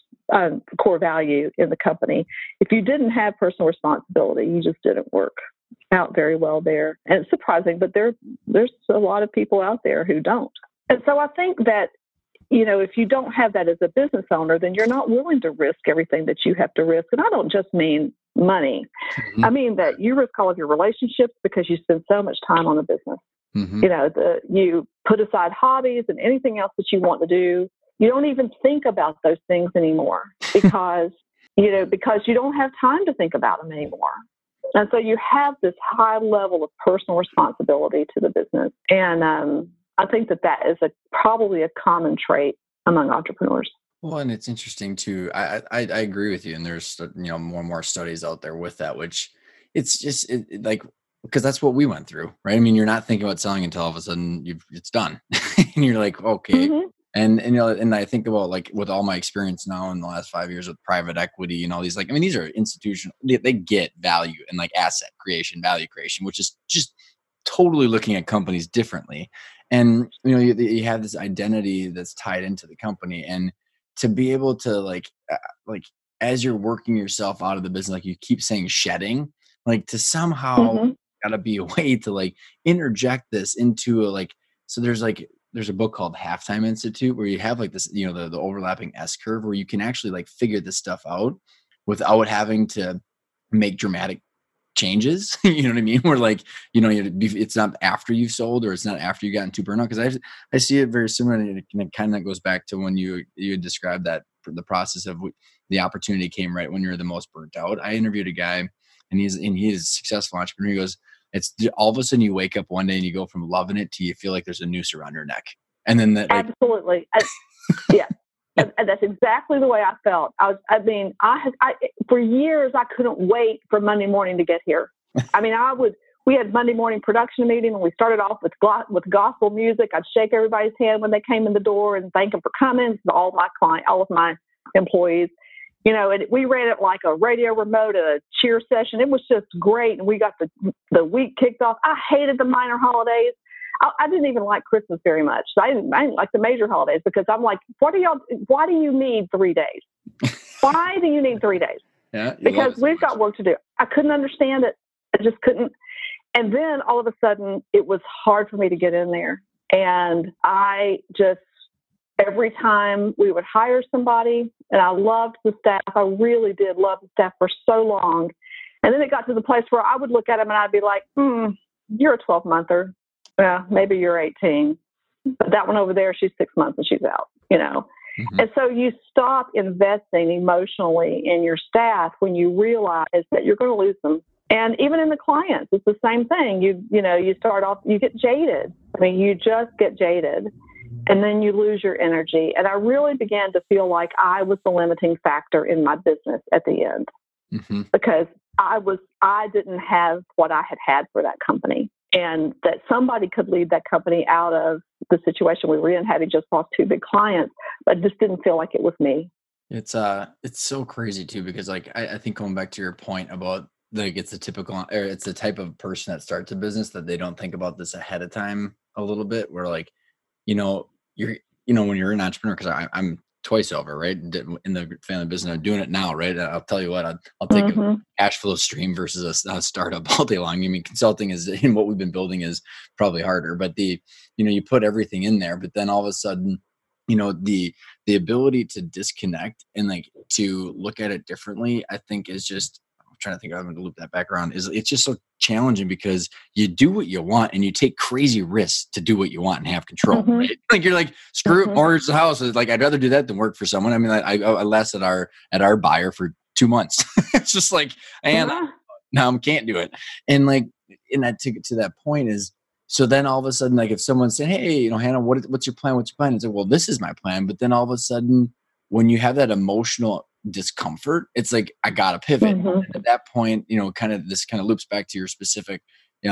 core value in the company. If you didn't have personal responsibility, you just didn't work out very well there. And it's surprising, but there's a lot of people out there who don't. And so I think that, if you don't have that as a business owner, then you're not willing to risk everything that you have to risk. And I don't just mean money. Mm-hmm. I mean that you risk all of your relationships because you spend so much time on the business. Mm-hmm. You put aside hobbies and anything else that you want to do. You don't even think about those things anymore because you don't have time to think about them anymore. And so you have this high level of personal responsibility to the business. And I think that is probably a common trait among entrepreneurs. Well, and it's interesting too. I agree with you. And there's, more and more studies out there with that, which it's just because that's what we went through, right? I mean, you're not thinking about selling until all of a sudden it's done and you're like, okay. Mm-hmm. And I think about with all my experience now in the last 5 years with private equity and all these, these are institutional, they get value and asset creation, value creation, which is just totally looking at companies differently. And, you have this identity that's tied into the company, and to be able to as you're working yourself out of the business, you keep saying shedding, to somehow mm-hmm. gotta be a way to interject this into so there's a book called Halftime Institute where you have this, the overlapping S curve where you can actually figure this stuff out without having to make dramatic changes. You know what I mean? Where it's not after you've sold, or it's not after you gotten too burnt out. Because I see it very similar, and it kind of goes back to when you described that the process of the opportunity came right when you're the most burnt out. I interviewed a guy, and he's a successful entrepreneur. He goes, it's all of a sudden you wake up one day and you go from loving it to you feel like there's a noose around your neck. And then that absolutely. Yeah. And that's exactly the way I felt. For years, I couldn't wait for Monday morning to get here. I mean, we had Monday morning production meeting, and we started off with gospel music. I'd shake everybody's hand when they came in the door and thank them for coming. All of my employees, and we ran it like a radio remote, a cheer session. It was just great. And we got the week kicked off. I hated the minor holidays. I didn't even like Christmas very much. So I didn't like the major holidays, because I'm like, why do you need 3 days? Why do you need 3 days? Yeah, because we've got work to do. I couldn't understand it. I just couldn't. And then all of a sudden, it was hard for me to get in there. And every time we would hire somebody, and I loved the staff, I really did love the staff for so long. And then it got to the place where I would look at them and I'd be like, you're a 12-monther. Yeah, maybe you're 18. But that one over there, she's 6 months and she's out, Mm-hmm. And so you stop investing emotionally in your staff when you realize that you're going to lose them. And even in the clients, it's the same thing. You start off, you get jaded. I mean, you just get jaded, and then you lose your energy. And I really began to feel like I was the limiting factor in my business at the end, mm-hmm. because I didn't have what I had for that company, and that somebody could lead that company out of the situation we were in, having just lost 2 big clients, but it just didn't feel like it was me. It's so crazy too, because like, I think going back to your point about, like, it's the type of person that starts a business that they don't think about this ahead of time a little bit, where like, when you're an entrepreneur, because I'm twice over, right, in the family business, I'm doing it now, right? I'll tell you what, I'll take mm-hmm. a cash flow stream versus a startup all day long. I mean, consulting is, and what we've been building is probably harder, but you put everything in there, but then all of a sudden, the ability to disconnect and like to look at it differently, I think is just, trying to think of how I'm going to loop that back around, it's just so challenging, because you do what you want and you take crazy risks to do what you want and have control. Mm-hmm. Right? Like you're like, screw it, mortgage the house. It's like, I'd rather do that than work for someone. I mean, I lasted at our buyer for 2 months. It's just like, now I can't do it. And like, and that to that point is, so then all of a sudden, like if someone said, hey, Hannah, what's your plan? What's your plan? It's like, well, this is my plan. But then all of a sudden, when you have that emotional discomfort, it's like, I gotta pivot. Mm-hmm. And at that point, this kind of loops back to your specific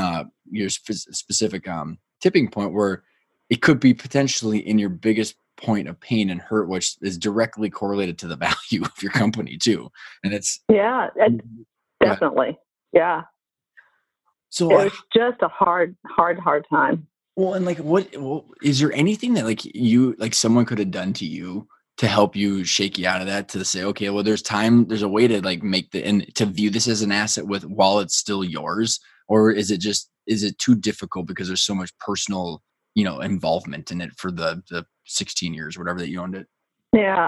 tipping point, where it could be potentially in your biggest point of pain and hurt, which is directly correlated to the value of your company too. And it's definitely. Yeah. So it was just a hard time. Well, and like, is there anything that someone could have done to you to help you shake you out of that, to say, okay, well, there's a way to like and to view this as an asset while it's still yours? Or is it too difficult because there's so much personal, involvement in it for the 16 years, whatever that you owned it? Yeah.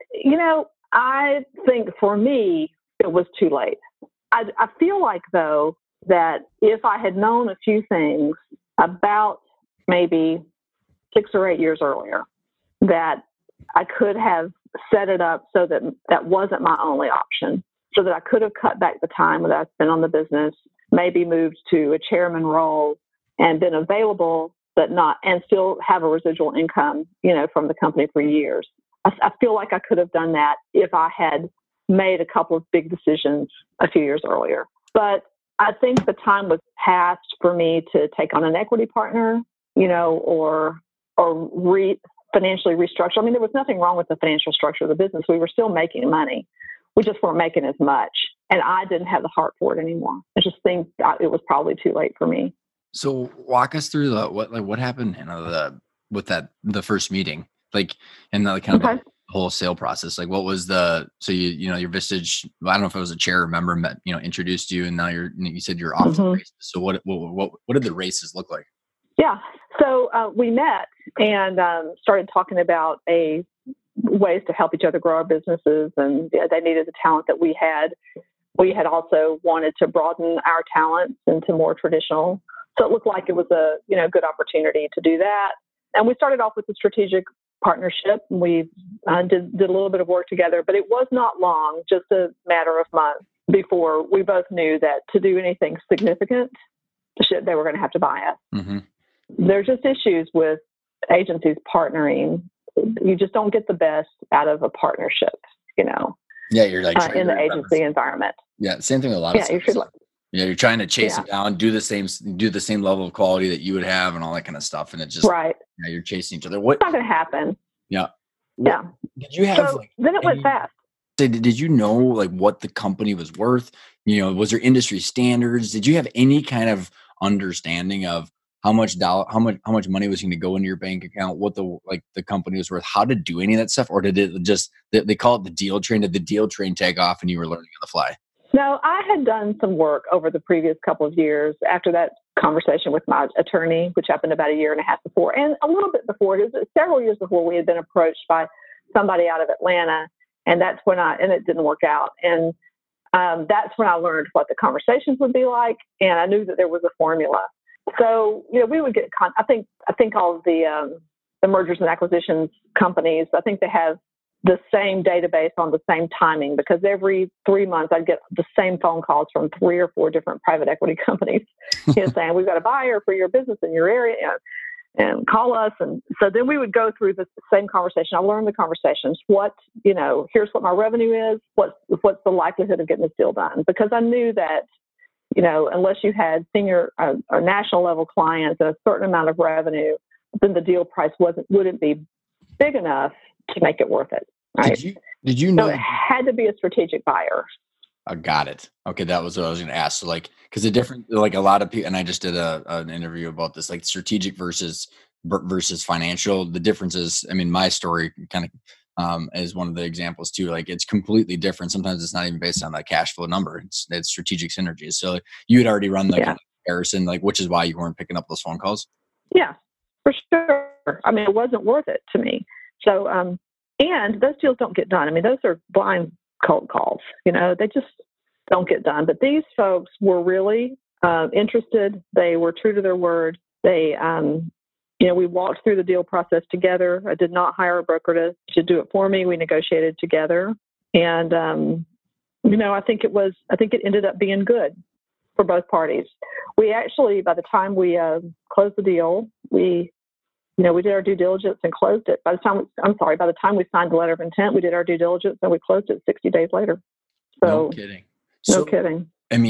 I think for me, it was too late. I feel like though, that if I had known a few things about maybe 6 or 8 years earlier, that I could have set it up so that wasn't my only option, so that I could have cut back the time that I spent on the business, maybe moved to a chairman role and been available, and still have a residual income, from the company for years. I feel like I could have done that if I had made a couple of big decisions a few years earlier. But I think the time was past for me to take on an equity partner, or financially restructure. I mean, there was nothing wrong with the financial structure of the business. We were still making money. We just weren't making as much. And I didn't have the heart for it anymore. I just think it was probably too late for me. So walk us through what happened with the first meeting, like, and the kind of the whole sale process. Like, what was your Vistage, I don't know if it was a chair or member met, introduced you, and now you said you're off to the races. So what did the races look like? Yeah. So we met and started talking about ways to help each other grow our businesses, and they needed the talent that we had. We had also wanted to broaden our talents into more traditional. So it looked like it was a good opportunity to do that. And we started off with a strategic partnership. We did a little bit of work together, but it was not long, just a matter of months before we both knew that to do anything significant, they were going to have to buy us. Mm-hmm. There's just issues with agencies partnering. You just don't get the best out of a partnership, Yeah, you're like in the agency environment. Yeah, same thing with a lot of stuff. Yeah, you're trying to chase them down, do the same level of quality that you would have, and all that kind of stuff. And it just right. Yeah, you're chasing each other. What? It's not going to happen. Yeah. Yeah. Did you have So then it went fast. Did you know like what the company was worth? Was there industry standards? Did you have any kind of understanding of how much money was going to go into your bank account? What the company was worth? How to do any of that stuff, or did it just they call it the deal train? Did the deal train take off and you were learning on the fly? No, I had done some work over the previous couple of years after that conversation with my attorney, which happened about a year and a half before, and a little bit before. It was several years before we had been approached by somebody out of Atlanta, and that's when it didn't work out. And that's when I learned what the conversations would be like, and I knew that there was a formula. So, we would get, I think all of the mergers and acquisitions companies, I think they have the same database on the same timing, because every 3 months I'd get the same phone calls from 3 or 4 different private equity companies saying, we've got a buyer for your business in your area and call us. And so then we would go through the same conversation. I learned the conversations. Here's what my revenue is. What's the likelihood of getting this deal done? Because I knew that, unless you had senior or national level clients and a certain amount of revenue, then the deal price wouldn't be big enough to make it worth it. Right? Did you know? So it had to be a strategic buyer. I got it. Okay, that was what I was going to ask. So, because the difference, a lot of people, and I just did an interview about this, strategic versus financial. The difference is, my story kind of is one of the examples too. It's completely different. Sometimes it's not even based on that cash flow number. It's strategic synergies. So you had already run the kind of comparison, which is why you weren't picking up those phone calls. Yeah, for sure. It wasn't worth it to me. So, and those deals don't get done. Those are blind cold calls. They just don't get done. But these folks were really interested. They were true to their word. They, we walked through the deal process together. I did not hire a broker to do it for me. We negotiated together. And, I think it ended up being good for both parties. We actually, by the time we closed the deal, we did our due diligence and closed it. By the time we signed the letter of intent, we did our due diligence and we closed it 60 days later. So, no kidding. No kidding.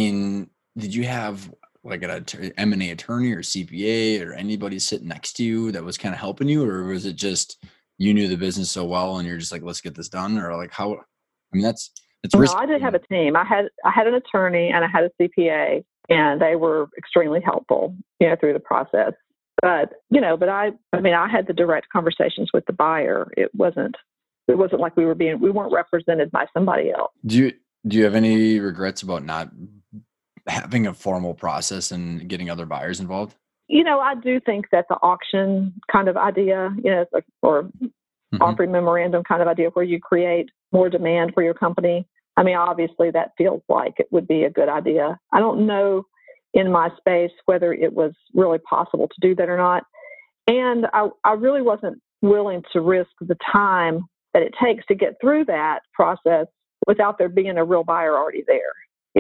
Did you have an M&A attorney or CPA or anybody sitting next to you that was kind of helping you, or was it just you knew the business so well and you're just let's get this done, or how? That's risky. No, I did have a team. I had an attorney and I had a CPA, and they were extremely helpful, through the process. But, I had the direct conversations with the buyer. It wasn't like we weren't represented by somebody else. Do you have any regrets about not having a formal process and getting other buyers involved? I do think that the auction kind of idea, or offering memorandum kind of idea where you create more demand for your company. Obviously that feels like it would be a good idea. I don't know in my space whether it was really possible to do that or not. And I really wasn't willing to risk the time that it takes to get through that process without there being a real buyer already there.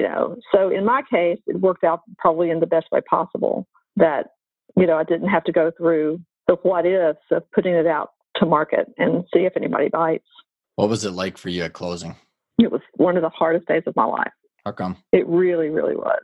So in my case, it worked out probably in the best way possible that, I didn't have to go through the what ifs of putting it out to market and see if anybody bites. What was it like for you at closing? It was one of the hardest days of my life. How come? It really, really was.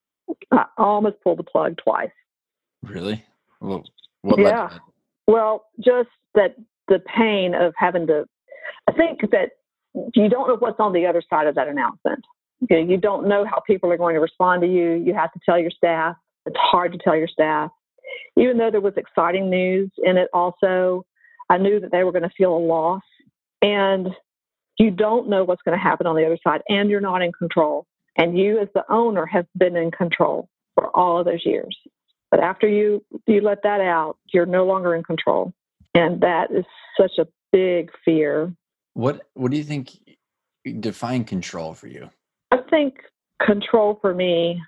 I almost pulled the plug twice. Really? Well, what led to that? Well, just that the pain of having to, I think that you don't know what's on the other side of that announcement. You don't know how people are going to respond to you. You have to tell your staff. It's hard to tell your staff. Even though there was exciting news in it also, I knew that they were going to feel a loss. And you don't know what's going to happen on the other side, and you're not in control. And you as the owner have been in control for all of those years. But after you let that out, you're no longer in control. And that is such a big fear. What do you think define control for you? I think control for me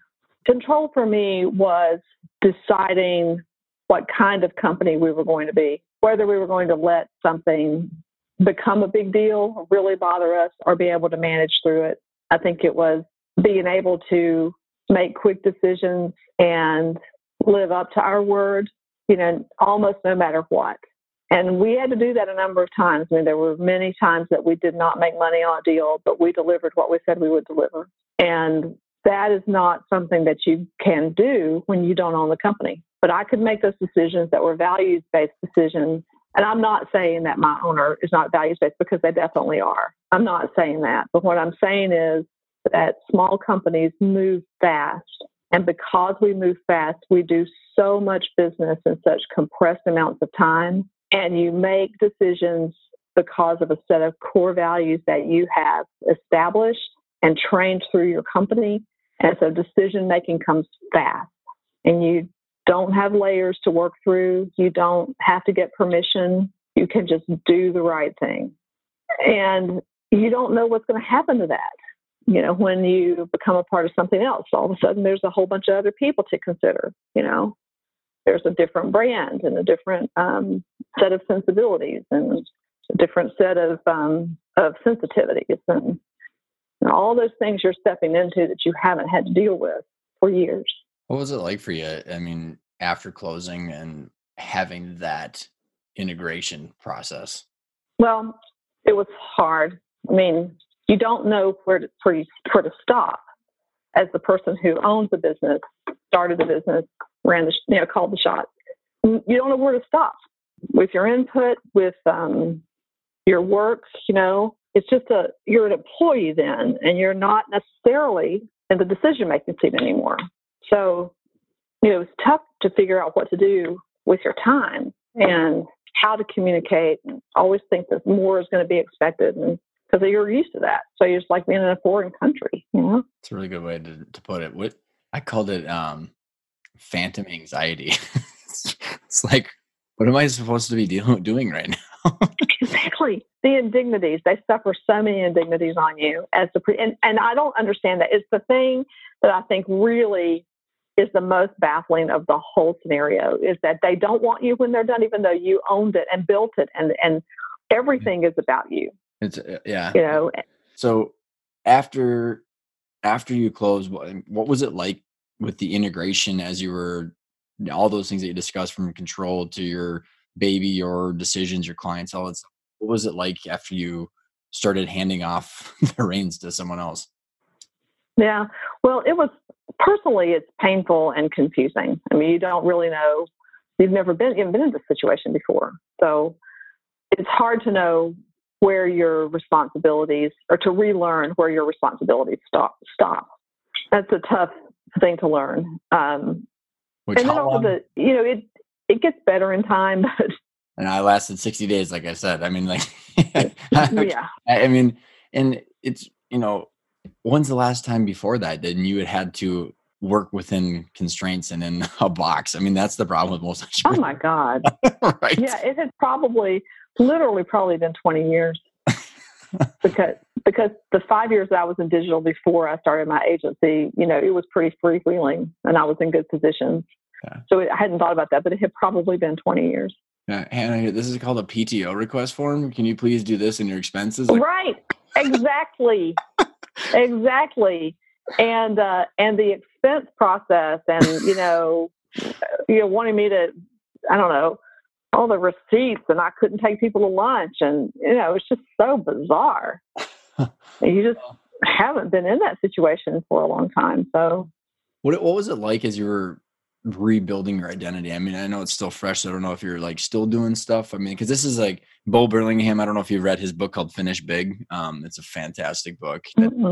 was deciding what kind of company we were going to be, whether we were going to let something become a big deal, really bother us, or be able to manage through it. I think it was being able to make quick decisions and live up to our word, almost no matter what. And we had to do that a number of times. There were many times that we did not make money on a deal, but we delivered what we said we would deliver. And that is not something that you can do when you don't own the company. But I could make those decisions that were values-based decisions. And I'm not saying that my owner is not values-based, because they definitely are. I'm not saying that. But what I'm saying is that small companies move fast. And because we move fast, we do so much business in such compressed amounts of time. And you make decisions because of a set of core values that you have established and trained through your company. And so decision-making comes fast. And you don't have layers to work through. You don't have to get permission. You can just do the right thing. And you don't know what's going to happen to that. You know, when you become a part of something else, all of a sudden there's a whole bunch of other people to consider. You know, there's a different brand and a different set of sensibilities and a different set of sensitivities and all those things you're stepping into that you haven't had to deal with for years. What was it like for you? I mean, after closing and having that integration process? Well, it was hard. I mean, you don't know where to stop. As the person who owns the business, started the business, called the shots. You don't know where to stop with your input, with your work. You know, it's just you're an employee then, and you're not necessarily in the decision-making seat anymore. So, you know, it's tough to figure out what to do with your time and how to communicate, and always think that more is going to be expected, and because you're used to that. So you're just like being in a foreign country, you know? It's a really good way to put it. I called it phantom anxiety. It's like, what am I supposed to be doing right now? Exactly. The indignities, they suffer so many indignities on you as and I don't understand that. It's the thing that I think really is the most baffling of the whole scenario, is that they don't want you when they're done, even though you owned it and built it, and everything is about you. It's yeah. You know. So after you closed, what was it like with the integration as you were, all those things that you discussed, from control to your baby, your decisions, your clients, all that stuff? What was it like after you started handing off the reins to someone else? Yeah. Well, personally, it's painful and confusing. I mean, you don't really know. You've never been in this situation before. So it's hard to know where your responsibilities, or to relearn where your responsibilities stop. That's a tough thing to learn. And then also it gets better in time. But and I lasted 60 days, like I said. I mean, like, yeah. I mean, and it's, you know, when's the last time before that then you had to work within constraints and in a box? I mean, that's the problem with most entrepreneurs. Oh my God. Right. Yeah, it had probably been 20 years. because the 5 years that I was in digital before I started my agency, you know, it was pretty freewheeling and I was in good positions. Yeah. So I hadn't thought about that, but it had probably been 20 years. Yeah, Hannah, this is called a PTO request form. Can you please do this in your expenses? Right. Exactly. Exactly. And the expense process, and, you know, wanting me to, I don't know, all the receipts, and I couldn't take people to lunch, and, you know, it's just so bizarre. You just haven't been in that situation for a long time. So what was it like as you were rebuilding your identity? I mean, I know it's still fresh, so I don't know if you're like still doing stuff. I mean, because this is like Bo Burlingham. I don't know if you've read his book called Finish Big. It's a fantastic book.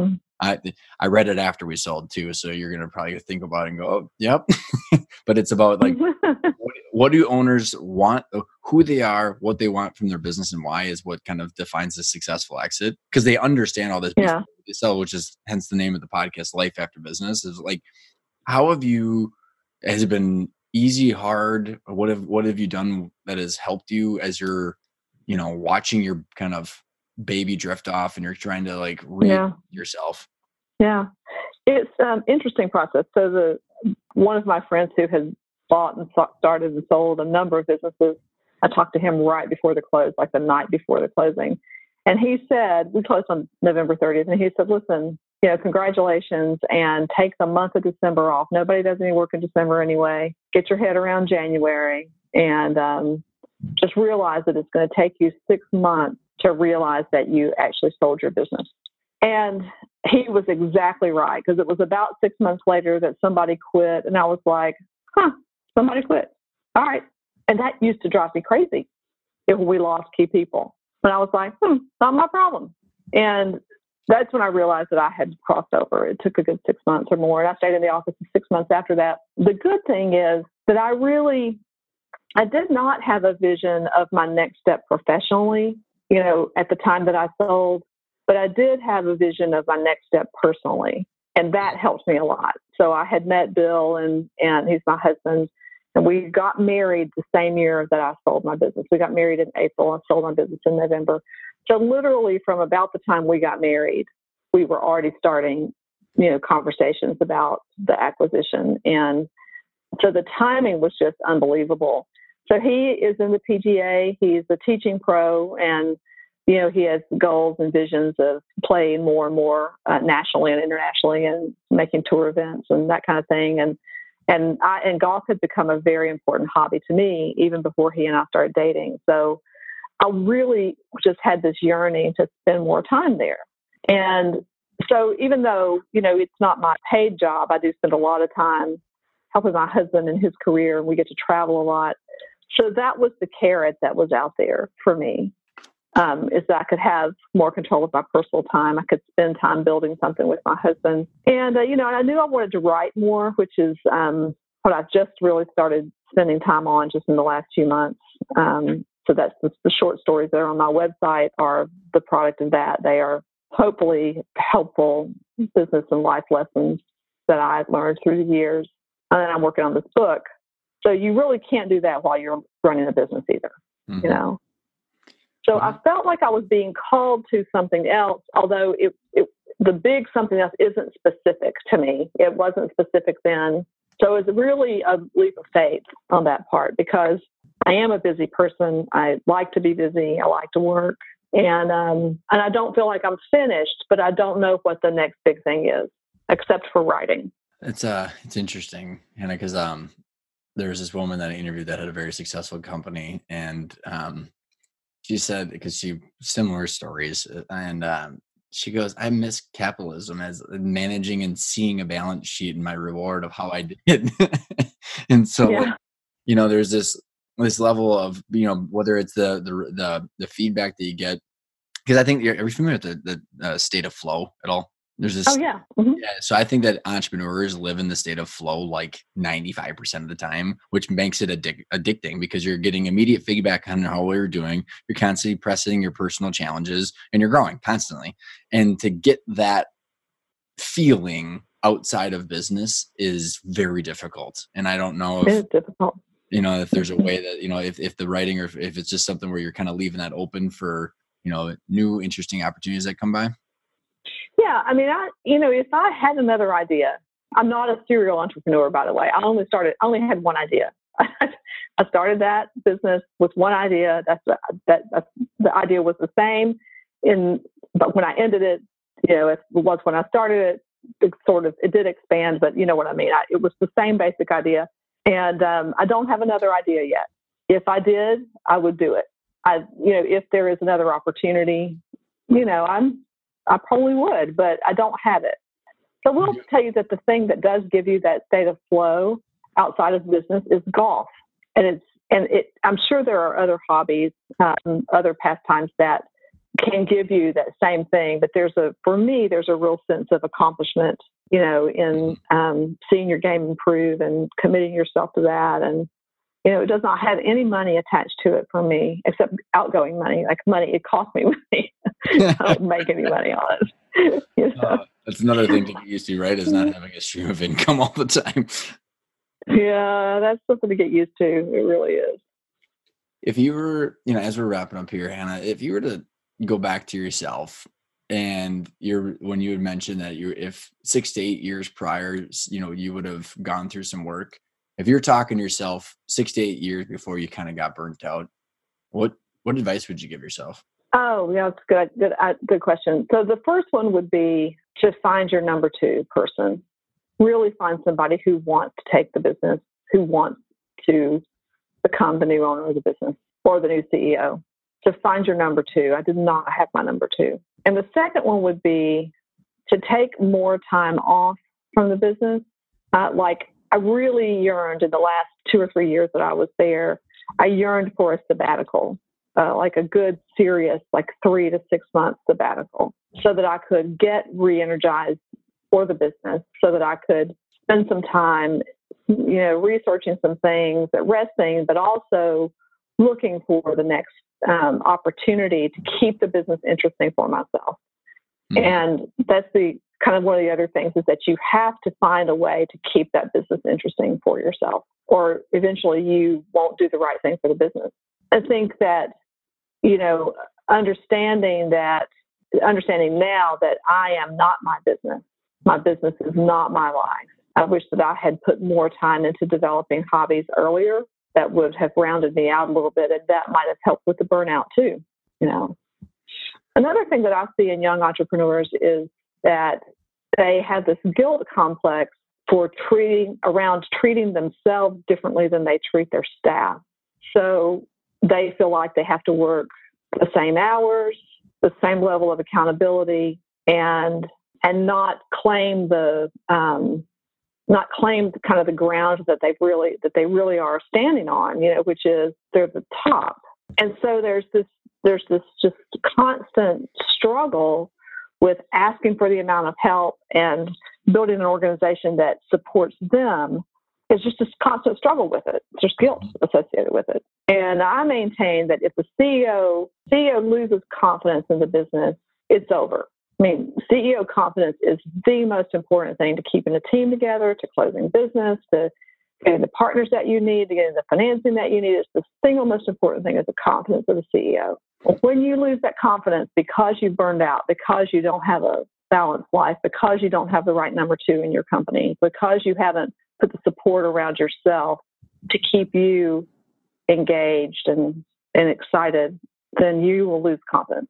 I read it after we sold too, so you're gonna probably think about it and go, "Oh, yep." But it's about like what do owners want, who they are, what they want from their business, and why is what kind of defines a successful exit, because they understand all this before they sell, which is hence the name of the podcast, Life After Business. Is like, how have you? Has it been easy, hard? What have you done that has helped you as you're, you know, watching your kind of baby drift off and you're trying to like yourself? Yeah, it's an interesting process. So one of my friends who has bought and started and sold a number of businesses, I talked to him right before the close, like the night before the closing. And he said, we closed on November 30th, and he said, listen, you know, congratulations, and take the month of December off. Nobody does any work in December anyway. Get your head around January, and just realize that it's going to take you 6 months to realize that you actually sold your business. And he was exactly right, because it was about 6 months later that somebody quit, and I was like, somebody quit. All right. And that used to drive me crazy if we lost key people. And I was like, not my problem. And that's when I realized that I had crossed over. It took a good 6 months or more. And I stayed in the office for 6 months after that. The good thing is that I did not have a vision of my next step professionally, at the time that I sold, but I did have a vision of my next step personally. And that helped me a lot. So I had met Bill, and he's my husband, and we got married the same year that I sold my business. We got married in April and sold my business in November. So literally from about the time we got married, we were already starting, conversations about the acquisition. And so the timing was just unbelievable. So he is in the PGA. He's a teaching pro, and he has goals and visions of playing more and more nationally and internationally, and making tour events and that kind of thing. And golf had become a very important hobby to me even before he and I started dating. So I really just had this yearning to spend more time there. And so even though, it's not my paid job, I do spend a lot of time helping my husband in his career, and we get to travel a lot. So that was the carrot that was out there for me, is that I could have more control of my personal time. I could spend time building something with my husband. And, I knew I wanted to write more, which is what I've just really started spending time on just in the last few months. So that's the short stories that are on my website are the product of that. They are hopefully helpful business and life lessons that I've learned through the years. And then I'm working on this book. So you really can't do that while you're running a business either, So I felt like I was being called to something else, although the big something else isn't specific to me. It wasn't specific then. So it was really a leap of faith on that part, because I am a busy person. I like to be busy. I like to work. And I don't feel like I'm finished, but I don't know what the next big thing is, except for writing. It's interesting, Hannah, because there was this woman that I interviewed that had a very successful company, and she said, because similar stories, and she goes, I miss capitalism as managing and seeing a balance sheet and my reward of how I did. And so, there's this level of, whether it's the feedback that you get, because I think are you familiar with the state of flow at all? There's this. Oh yeah. Mm-hmm. Yeah. So I think that entrepreneurs live in the state of flow like 95% of the time, which makes it addicting, because you're getting immediate feedback on how you're doing. You're constantly pressing your personal challenges, and you're growing constantly. And to get that feeling outside of business is very difficult. And I don't know if it's difficult. If there's a way that, if the writing, or if it's just something where you're kind of leaving that open for, new interesting opportunities that come by. Yeah. I mean, if I had another idea, I'm not a serial entrepreneur, by the way. I only had one idea. I started that business with one idea. The idea was the same. But when I ended it, it was when I started it, it did expand, but you know what I mean? It was the same basic idea. And I don't have another idea yet. If I did, I would do it. If there is another opportunity, I probably would, but I don't have it. So I will tell you that the thing that does give you that state of flow outside of business is golf. And I'm sure there are other hobbies, other pastimes that can give you that same thing. But for me, there's a real sense of accomplishment, in seeing your game improve and committing yourself to that. And, it does not have any money attached to it for me, except outgoing money. Like money, it costs me money. I don't make any money on it. That's another thing to get used to, right? Is not having a stream of income all the time. Yeah, that's something to get used to. It really is. If you were, as we're wrapping up here, Hannah, if you were to go back to yourself, and when you had mentioned that if 6 to 8 years prior, you would have gone through some work. If you're talking to yourself 6 to 8 years before you kind of got burnt out, what advice would you give yourself? Oh, yeah, that's good question. So the first one would be to find your number two person. Really find somebody who wants to take the business, who wants to become the new owner of the business or the new CEO. So find your number two. I did not have my number two. And the second one would be to take more time off from the business. Like I really yearned in the last 2 or 3 years that I was there, I yearned for a sabbatical, like a good, serious, like 3 to 6 months sabbatical, so that I could get re-energized for the business, so that I could spend some time, researching some things, resting, but also looking for the next opportunity to keep the business interesting for myself. Mm-hmm. And that's the kind of one of the other things is that you have to find a way to keep that business interesting for yourself, or eventually you won't do the right thing for the business. I think that, understanding now that I am not my business is not my life. I wish that I had put more time into developing hobbies earlier that would have rounded me out a little bit, and that might have helped with the burnout too. Another thing that I see in young entrepreneurs is that they have this guilt complex for treating themselves differently than they treat their staff. So they feel like they have to work the same hours, the same level of accountability, and not claim kind of the ground that they really are standing on, which is they're the top. And so there's this just constant struggle with asking for the amount of help and building an organization that supports them. It's just this constant struggle with it. There's guilt associated with it. And I maintain that if the CEO loses confidence in the business, it's over. I mean, CEO confidence is the most important thing to keeping a team together, to closing business, to getting the partners that you need, to getting the financing that you need. It's the single most important thing is the confidence of the CEO. When you lose that confidence because you burned out, because you don't have a balanced life, because you don't have the right number 2 in your company, because you haven't put the support around yourself to keep you engaged and excited, then you will lose confidence.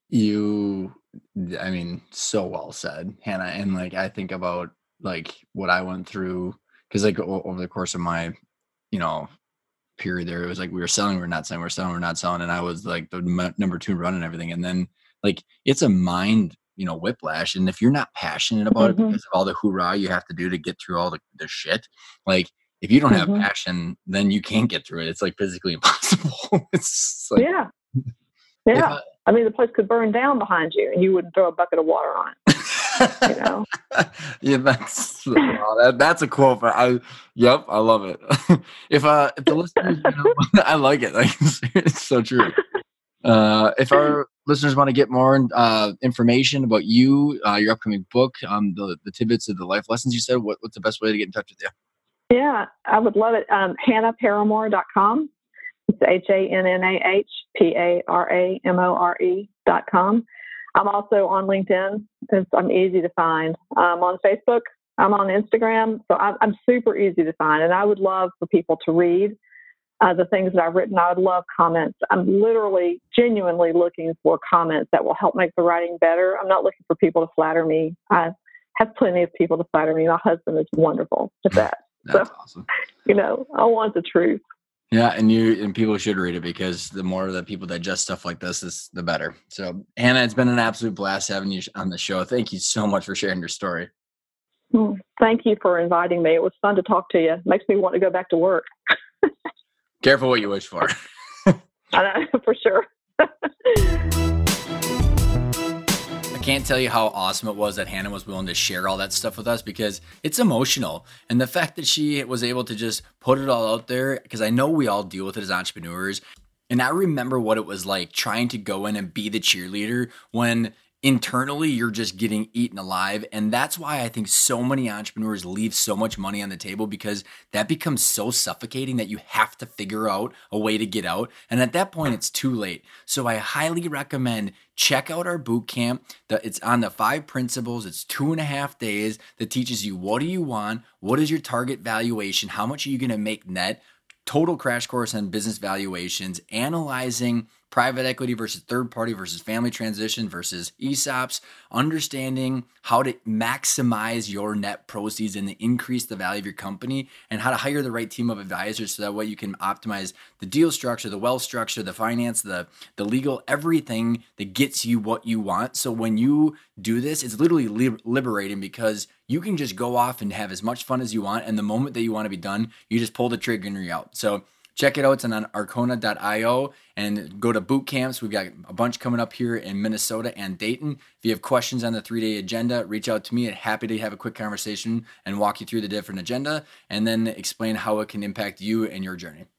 So well said, Hannah. And I think about what I went through, because over the course of my, period there, it was we were selling, we're not selling, we're selling, we're not selling. And I was the number 2 running everything. And then it's a mind, whiplash. And if you're not passionate about it because of all the hoorah you have to do to get through all the shit, if you don't have passion, then you can't get through it. It's physically impossible. It's yeah. The place could burn down behind you and you wouldn't throw a bucket of water on it. Yeah, that's a quote. But I love it. If the listeners, I like it. It's so true. If our listeners want to get more information about you, your upcoming book, the tidbits of the life lessons you said, what's the best way to get in touch with you? Yeah, I would love it. HannahParamore.com. It's HannahParamore.com. I'm also on LinkedIn. I'm easy to find. I'm on Facebook. I'm on Instagram. So I'm super easy to find. And I would love for people to read the things that I've written. I would love comments. I'm literally, genuinely looking for comments that will help make the writing better. I'm not looking for people to flatter me. I have plenty of people to flatter me. My husband is wonderful at that. That's awesome. I want the truth. Yeah, and people should read it, because the more that people digest stuff like this, the better. So, Hannah, it's been an absolute blast having you on the show. Thank you so much for sharing your story. Thank you for inviting me. It was fun to talk to you. It makes me want to go back to work. Careful what you wish for. I know, for sure. I can't tell you how awesome it was that Hannah was willing to share all that stuff with us, because it's emotional. And the fact that she was able to just put it all out there, because I know we all deal with it as entrepreneurs. And I remember what it was like trying to go in and be the cheerleader when internally you're just getting eaten alive. And that's why I think so many entrepreneurs leave so much money on the table, because that becomes so suffocating that you have to figure out a way to get out. And at that point, it's too late. So I highly recommend check out our boot camp. It's on the 5 principles. It's 2.5 days that teaches you what do you want, what is your target valuation, how much are you going to make net, total crash course on business valuations, analyzing private equity versus third party versus family transition versus ESOPs, understanding how to maximize your net proceeds and increase the value of your company, and how to hire the right team of advisors so that way you can optimize the deal structure, the wealth structure, the finance, the legal, everything that gets you what you want. So when you do this, it's literally liberating because you can just go off and have as much fun as you want. And the moment that you want to be done, you just pull the trigger and you're out. So check it out. It's on Arkona.io and go to boot camps. We've got a bunch coming up here in Minnesota and Dayton. If you have questions on the 3-day agenda, reach out to me. I'm happy to have a quick conversation and walk you through the different agenda and then explain how it can impact you and your journey.